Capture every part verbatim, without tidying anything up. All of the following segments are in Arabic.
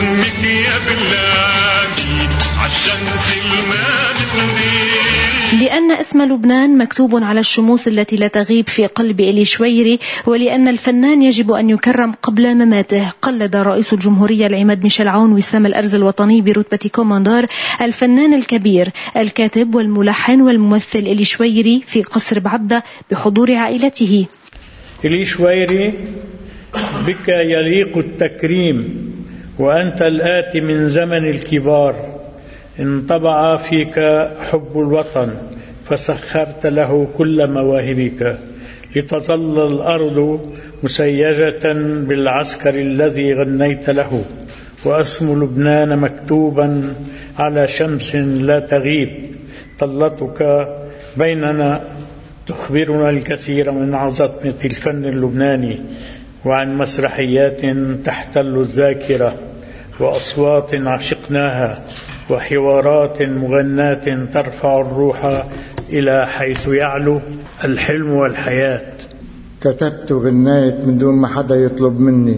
باسمك يا بلادي عالشمس المادة. لأن اسم لبنان مكتوب على الشموس التي لا تغيب في قلب إلي شويري، ولأن الفنان يجب أن يكرم قبل مماته، قلد رئيس الجمهورية العماد ميشيل عون وسام الأرز الوطني برتبة كوماندار الفنان الكبير الكاتب والملحن والممثل إلي شويري في قصر بعبدة بحضور عائلته. إلي شويري، بك يليق التكريم وأنت الآتي من زمن الكبار، انطبع فيك حب الوطن فسخرت له كل مواهبك، لتظل الأرض مسيجة بالعسكر الذي غنيت له، واسم لبنان مكتوبا على شمس لا تغيب. طلتك بيننا تخبرنا الكثير من عظمة الفن اللبناني، وعن مسرحيات تحتل الذاكرة، وأصوات عشقناها، وحوارات مغناة ترفع الروح إلى حيث يعلو الحلم والحياة. كتبت وغنيت من دون ما حدا يطلب مني،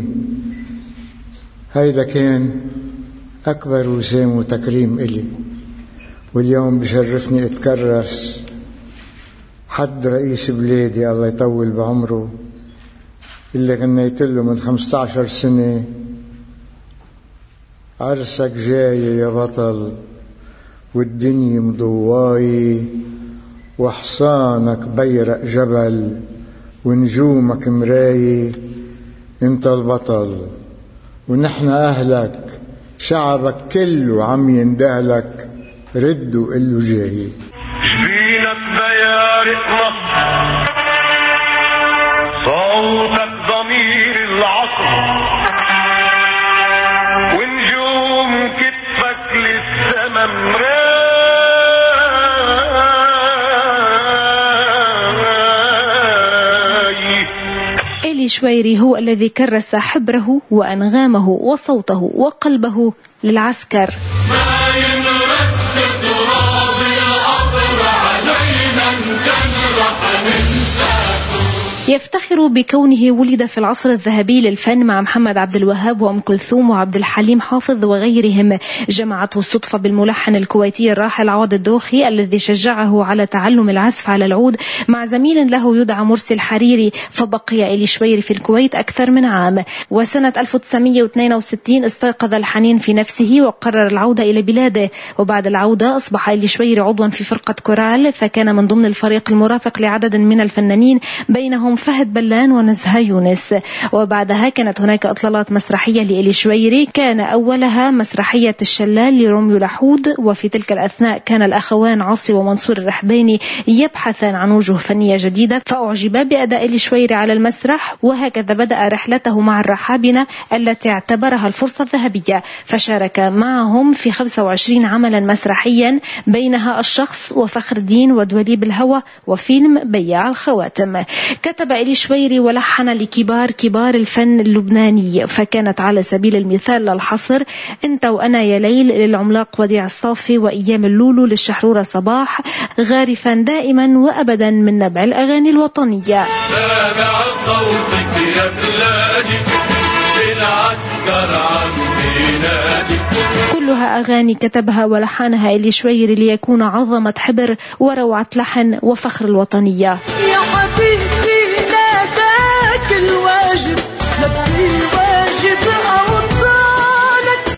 هيدا كان أكبر وسام وتكريم إلي، واليوم بشرفني أتكرس حد رئيس بلادي الله يطول بعمره اللي غنيت له من خمسة عشر سنة عرسك جاي يا بطل والدنيا مضواي، وحصانك بيرق جبل ونجومك مراي، انت البطل ونحن أهلك، شعبك كله عم يندهلك، ردوا قلوا جاي. جبينك بيارق مصر، صوتك ضمير العصر، ونجوم كتفك للسما مراي. إلي شويري هو الذي كرس حبره وأنغامه وصوته وقلبه للعسكر. ما ينرد تراب الأرض علينا نجرح ننساكم. يفتخر بكونه ولد في العصر الذهبي للفن مع محمد عبد الوهاب وأم كلثوم وعبد الحليم حافظ وغيرهم. جمعته الصدفة بالملحن الكويتي الراحل عوض الدوخي الذي شجعه على تعلم العزف على العود مع زميل له يدعى مرسي الحريري، فبقي إلي شويري في الكويت أكثر من عام. وسنة ألف وتسعمئة واثنين وستين استيقظ الحنين في نفسه وقرر العودة إلى بلاده، وبعد العودة أصبح إلي شويري عضوا في فرقة كورال، فكان من ضمن الفريق المرافق لعدد من الفنانين بينهم فهد بلان ونزهة يونس. وبعدها كانت هناك إطلالات مسرحية لإلي شويري، كان أولها مسرحية الشلال لروميو لحود، وفي تلك الأثناء كان الأخوان عاصي ومنصور الرحباني يبحثان عن وجوه فنية جديدة، فأعجبا بأداء إلي شويري على المسرح، وهكذا بدأ رحلته مع الرحابنة التي اعتبرها الفرصة الذهبية، فشارك معهم في خمسة وعشرين عملا مسرحيا بينها الشخص وفخر الدين ودوليب الهوى وفيلم بياع الخواتم. كتب إلي شويري ولحن لكبار كبار الفن اللبناني، فكانت على سبيل المثال للحصر انت وأنا يا ليل للعملاق وديع الصافي، وأيام اللولو للشحرورة صباح، غارفا دائما وأبدا من نبع الأغاني الوطنية. سامع صوتك يا بلادي بالعسكر عم بينادي. كلها أغاني كتبها ولحنها إلي شويري ليكون عظمة حبر وروعة لحن وفخر الوطنية. يا حبيبي ناداك الواجب لبيك